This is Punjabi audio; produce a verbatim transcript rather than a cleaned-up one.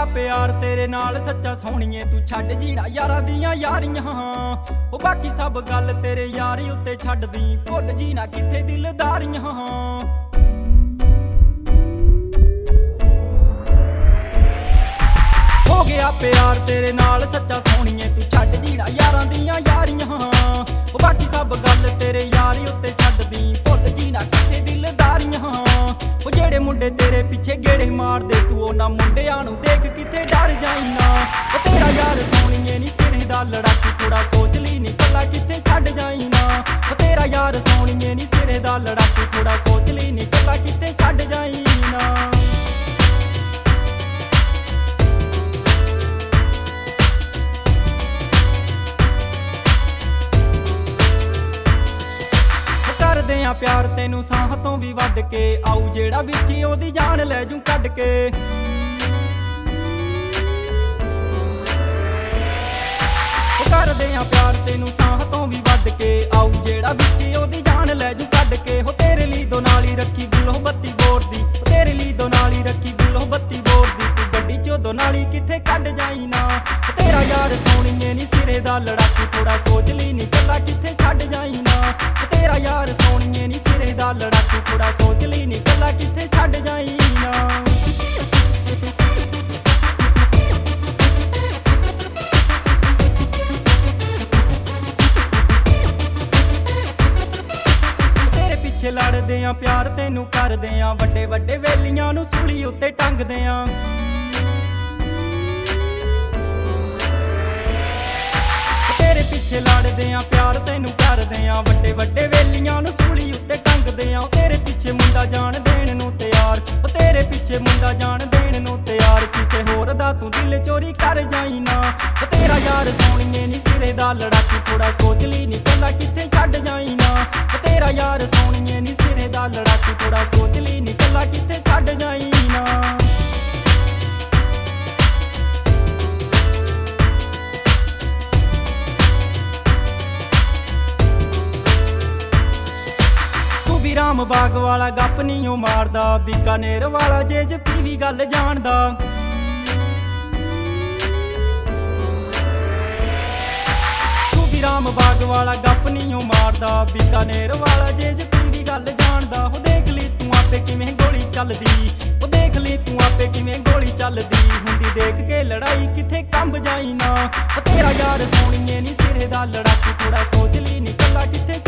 ਗਿਆ ਪਿਆਰ ਤੇਰੇ ਨਾਲ ਸੱਚਾ ਸੋਹਣੀਏ ਤੂੰ ਛੱਡ ਜੀਣਾ ਯਾਰਾਂ ਦੀਆਂ ਯਾਰੀਆਂ ਉਹ ਬਾਕੀ ਸਭ ਗੱਲ ਤੇਰੇ ਯਾਰੀ ਉੱਤੇ ਛੱਡਦੀ ਭੁੱਲ ਜੀਣਾ ਕਿੱਥੇ ਦਿਲਦਾਰੀਆਂ ਹੋ ਗਿਆ ਪਿਆਰ ਤੇਰੇ ਨਾਲ ਸੱਚਾ ਸੋਹਣੀਏ ਤੂੰ ਛੱਡ ਜੀਣਾ ਯਾਰਾਂ ਦੀਆਂ ਯਾਰੀਆਂ ਉਹ ਬਾਕੀ ਸਭ ਗੱਲ ਤੇਰੇ ਯਾਰੀ ਉੱਤੇ ਛੱਡਦੀ ਭੁੱਲ ਜੀਣਾ ਕਿੱਥੇ ਦਿਲਦਾਰੀਆਂ ਉਹ ਜਿਹੜੇ ਮੁੰਡੇ ਤੇਰੇ ਪਿੱਛੇ ਗੇੜੇ ਮਾਰਦੇ ਤੂੰ ਉਹਨਾਂ ਮੁੰਡਿਆਂ ਨੂੰ ਦੇਖ ਕਿੱਥੇ ਡਰ ਜਾਈ ਨਾ ਉਹ ਤੇਰਾ ਯਾਰ ਸੋਹਣੀਏ ਨੀ ਸਿਰੇ ਦਾ ਲੜਾਕੀ ਥੋੜਾ ਸੋਚ ਲਈ ਨੀ ਕੱਲਾ ਕਿੱਥੇ ਛੱਡ ਜਾਈ ਨਾ ਉਹ ਤੇਰਾ ਯਾਰ ਸੋਹਣੀਏ ਨੀ ਸਿਰੇ ਦਾ ਲੜਾਕੀ ਥੋੜਾ ਸੋਚ ਲਈ ਨੀ ਕੱਲਾ ਕਿੱਥੇ ਛੱਡ ਜਾਈ ਨਾ ਕਰਦੇ ਆ ਪਿਆਰ ਤੈਨੂੰ ਸਾਹ ਤੋਂ ਵੀ ਵੱਧ ਕੇ ਆਊ ਜਿਹੜਾ ਵਿੱਚ ਉਹਦੀ ਜਾਨ ਲੈ ਜੂ ਕੱਢ ਕੇ ਕਰਦੇ ਆ ਪਿਆਰ ਤੈਨੂੰ ਸਾਹ ਤੋਂ ਵੀ ਵੱਧ ਕੇ ਆਊ ਜਿਹੜਾ ਵਿੱਚ ਉਹਦੀ ਜਾਨ ਲੈ ਜੂ ਕੱਢ ਕੇ ਹੋ ਤੇਰੇ ਲਈ ਦੋ ਨਾਲੀ ਰੱਖੀ ਗੁੱਲੋ ਬੱਤੀ ਬੋਰ ਦੀ ਤੇਰੇ ਲਈ ਦੋ ਨਾਲੀ ਰੱਖੀ ਗੁੱਲੋ ਬੱਤੀ ਬੋਰ ਦੀ ਤੂੰ ਗੱਡੀ ਚੋਂ ਦੋ ਨਾਲੀ ਕਿੱਥੇ ਕੱਢ ਜਾਈ ਨਾ ਤੇਰਾ ਯਾਰ ਸੋਹਣੀਏ ਨੀ ਸਿਰੇ ਦਾ ਲੜਾਕੀ ਥੋੜਾ ਸੋਚ ਲਈ ਨੀ ਕੱਲਾ ਕਿੱਥੇ ਛੱਡ ਜਾਈ ਨਾ ਤੇਰਾ ਯਾਰ ਸੋਹਣੀਏ ਨੀ ਸਿਰੇ ਦਾ ਲੜਾਕੀ ਥੋੜਾ ਸੋਚ ਲਈ ਨੀ ਕੱਲਾ ਕਿੱਥੇ ਛੱਡ ਜਾਈ ਨਾ ਪਿੱਛੇ ਲੜਦੇ ਆ ਪਿਆਰ ਤੈਨੂੰ ਕਰਦੇ ਆ ਵੱਡੇ ਵੱਡੇ ਵੇਲੀਆਂ ਨੂੰ ਸੂਲੀ ਉੱਤੇ ਟੰਗਦੇ ਆ ਤੇਰੇ ਪਿੱਛੇ ਲੜਦੇ ਆ ਪਿਆਰ ਤੈਨੂੰ ਕਰਦੇ ਆ ਵੱਡੇ ਵੱਡੇ ਵੇਲੀਆਂ ਨੂੰ ਸੂਲੀ ਉੱਤੇ ਟੰਗਦੇ ਆ ਤੇਰੇ ਪਿੱਛੇ ਮੁੰਡਾ ਜਾਣ ਦੇਣ ਨੂੰ ਤਿਆਰ ਉਹ ਤੇਰੇ ਪਿੱਛੇ ਮੁੰਡਾ ਜਾਣ ਦੇਣ ਨੂੰ ਤਿਆਰ ਕਿਸੇ ਹੋਰ ਦਾ ਤੂੰ ਦਿਲ ਚੋਰੀ ਕਰ ਜਾਈ ਨਾ ਉਹ ਤੇਰਾ ਯਾਰ ਸੋਹਣੀਏ ਨੀ ਸਿਰੇ ਦਾ ਲੜਾਕੀ ਥੋੜਾ ਸੋਚ ਲਈ ਨੀ ਕੱਲਾ ਕਿੱਥੇ ਛੱਡ ਜਾਈ ਨਾ ਉਹ ਤੇਰਾ ਯਾਰ ਸੋਹਣੀਏ ਨੀ ਸਿਰੇ ਦਾ ਲੜਾਕੀ ਥੋੜਾ ਸੋਚ ਲਈ ਨੀ ਕੱਲਾ ਕਿੱਥੇ ਛੱਡ ਜਾਈ ਨਾ ਰਾਮ ਬਾਗ ਵਾਲਾ ਗੱਪ ਨੀ ਉਹ ਮਾਰਦਾ ਬੀਕਾਨੇਰ ਵਾਲਾ ਜੇਜ ਪੀ ਵੀ ਗੱਲ ਜਾਣਦਾ ਸੂਬੀ ਰਾਮ ਬਾਗ ਵਾਲਾ ਗੱਪ ਨੀ ਉਹ ਮਾਰਦਾ ਬੀਕਾਨੇਰ ਵਾਲਾ ਜੇਜ ਪੀ ਵੀ ਗੱਲ ਜਾਣਦਾ ਉਹ ਦੇਖ ਲਈ ਤੂੰ ਆਪੇ ਕਿਵੇਂ ਗੋਲੀ ਚੱਲਦੀ ਉਹ ਦੇਖ ਲਈ ਤੂੰ ਆਪੇ ਕਿਵੇਂ ਗੋਲੀ ਚੱਲਦੀ ਹੁੰਦੀ ਦੇਖ ਕੇ ਲੜਾਈ ਕਿੱਥੇ ਕੰਬ ਜਾਈ ਨਾ ਉਹ ਤੇਰਾ ਯਾਰ ਸੋਹਣੀਏ ਨੀ ਸਿਰੇ ਦਾ ਲੜਾਕੀ ਥੋੜਾ ਸੋਚ ਲਈ ਨੀ ਕੱਲਾ ਕਿੱਥੇ